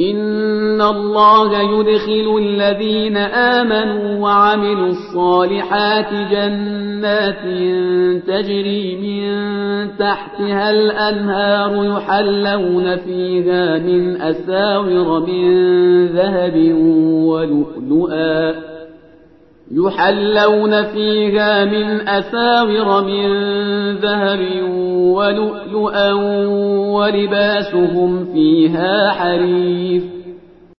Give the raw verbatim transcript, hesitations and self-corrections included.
إن الله يدخل الذين آمنوا وعملوا الصالحات جنات تجري من تحتها الأنهار يحلون فيها من أساور من ذهب ولؤلؤا يحلون فيها من أساور من ذهب ولؤلؤا ولباسهم فيها حرير